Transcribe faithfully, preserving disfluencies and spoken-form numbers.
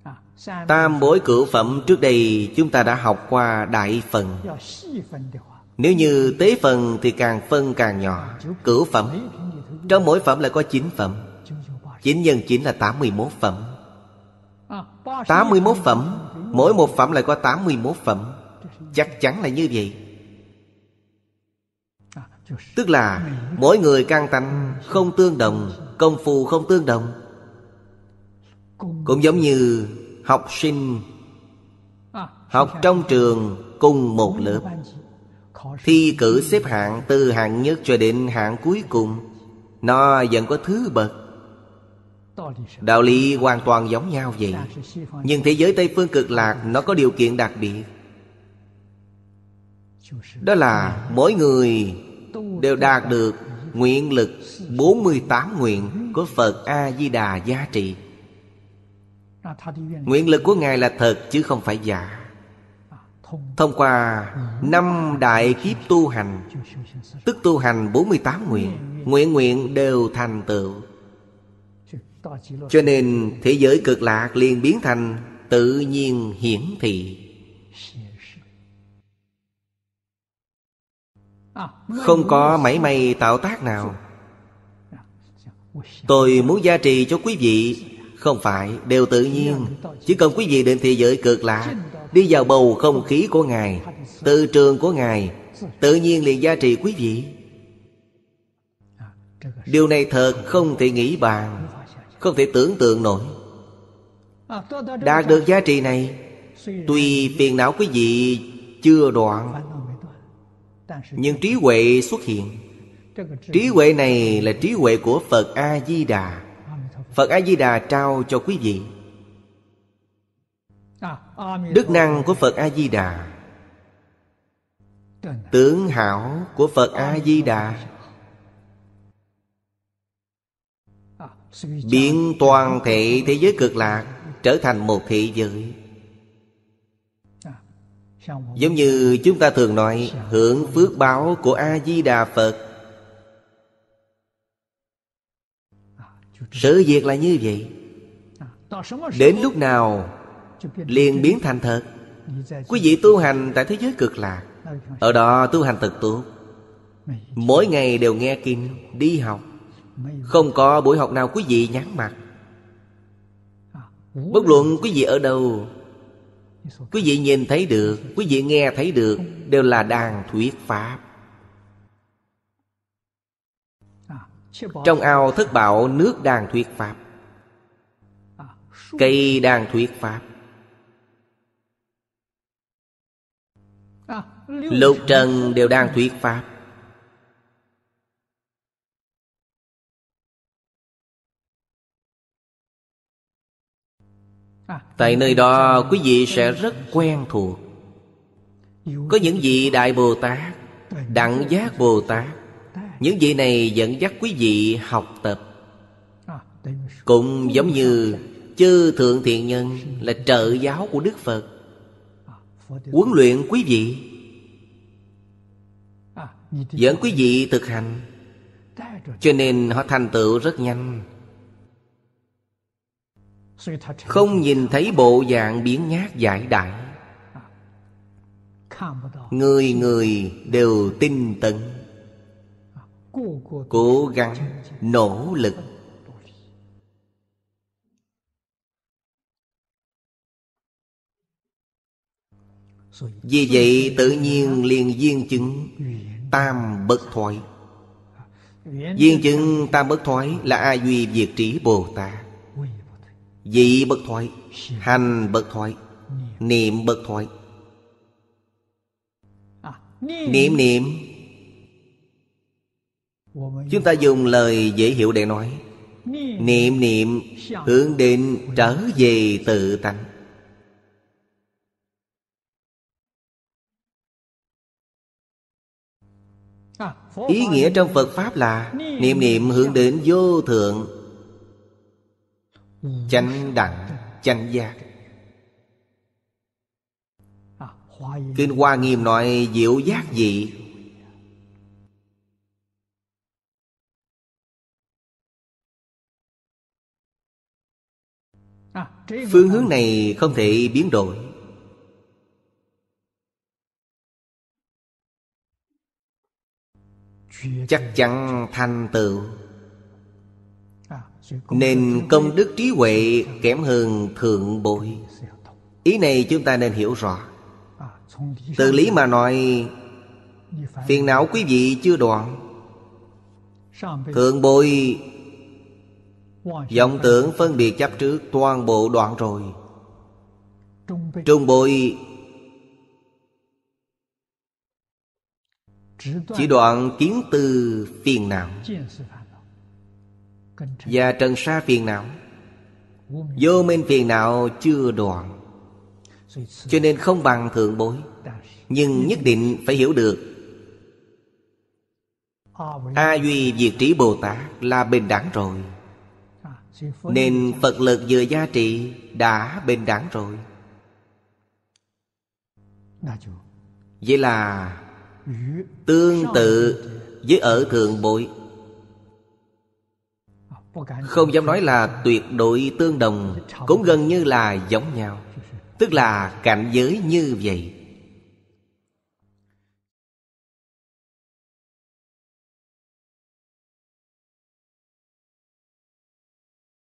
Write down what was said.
Tam bối cửu phẩm trước đây chúng ta đã học qua đại phần. Nếu như tế phần thì càng phân càng nhỏ. Cửu phẩm, trong mỗi phẩm lại có chín phẩm. Chín nhân chín là tám mươi mốt phẩm. Tám mươi mốt phẩm, mỗi một phẩm lại có tám mươi mốt phẩm. Chắc chắn là như vậy. Tức là mỗi người căn tánh không tương đồng, công phu không tương đồng. Cũng giống như học sinh học trong trường cùng một lớp, thi cử xếp hạng từ hạng nhất cho đến hạng cuối cùng, nó vẫn có thứ bậc. Đạo lý hoàn toàn giống nhau vậy. Nhưng thế giới Tây Phương Cực Lạc nó có điều kiện đặc biệt. Đó là mỗi người đều đạt được nguyện lực bốn mươi tám nguyện của Phật A-di-đà giá trị. Nguyện lực của Ngài là thật chứ không phải giả. Thông qua năm đại kiếp tu hành, tức tu hành bốn mươi tám nguyện, nguyện nguyện đều thành tựu. Cho nên thế giới Cực Lạc liền biến thành tự nhiên hiển thị. Không có mảy may tạo tác nào. Tôi muốn gia trì cho quý vị, không phải, đều tự nhiên. Chỉ cần quý vị đến thế giới Cực Lạc, đi vào bầu không khí của Ngài, từ trường của Ngài, tự nhiên liền gia trì quý vị. Điều này thật không thể nghĩ bàn, không thể tưởng tượng nổi. Đạt được giá trị này, tuy phiền não quý vị chưa đoạn, nhưng trí huệ xuất hiện. Trí huệ này là trí huệ của Phật A-di-đà. Phật A-di-đà trao cho quý vị. Đức năng của Phật A-di-đà, tướng hảo của Phật A-di-đà, biến toàn thể thế giới Cực Lạc trở thành một thế giới. Giống như chúng ta thường nói, hưởng phước báo của A-di-đà Phật. Sự việc là như vậy. Đến lúc nào liền biến thành thật. Quý vị tu hành tại thế giới Cực Lạc, ở đó tu hành thật tốt. Mỗi ngày đều nghe kinh, đi học. Không có buổi học nào quý vị nhắm mặt. Bất luận quý vị ở đâu, quý vị nhìn thấy được, quý vị nghe thấy được, đều là đang thuyết pháp. Trong ao thất bảo, nước đang thuyết pháp, cây đang thuyết pháp, lục trần đều đang thuyết pháp. Tại nơi đó quý vị sẽ rất quen thuộc. Có những vị Đại Bồ Tát, Đẳng Giác Bồ Tát, những vị này dẫn dắt quý vị học tập. Cũng giống như chư Thượng Thiện Nhân là trợ giáo của Đức Phật, huấn luyện quý vị, dẫn quý vị thực hành. Cho nên họ thành tựu rất nhanh. Không nhìn thấy bộ dạng biến nhát giải đãi. Người người đều tinh tấn, cố gắng, nỗ lực. Vì vậy tự nhiên liền duyên chứng tam bất thoái. Duyên chứng tam bất thoái là A Duy Diệt Trí Bồ Tát. Vị bất thoái, hành bất thoái, niệm bất thoái. Niệm niệm, chúng ta dùng lời dễ hiểu để nói. Niệm niệm hướng đến trở về tự tánh. Ý nghĩa trong Phật Pháp là niệm niệm hướng đến vô thượng chánh đẳng chánh giác. Kinh Hoa Nghiêm nói diệu giác dị. Phương hướng này không thể biến đổi. Chắc chắn thành tựu. Nên công đức trí huệ kém hơn thượng bội. Ý này chúng ta nên hiểu rõ. Từ lý mà nói, phiền não quý vị chưa đoạn. Thượng bội vọng tưởng phân biệt chấp trước toàn bộ đoạn rồi. Trung bội chỉ đoạn kiến tư phiền não và trần sa phiền não. Vô minh phiền não chưa đoạn, cho nên không bằng thượng bối. Nhưng nhất định phải hiểu được A Duy Diệt Trí Bồ Tát là bình đẳng rồi. Nên Phật lực vừa gia trị đã bình đẳng rồi. Vậy là tương tự với ở thượng bội. Không dám nói là tuyệt đối tương đồng, cũng gần như là giống nhau. Tức là cảnh giới như vậy.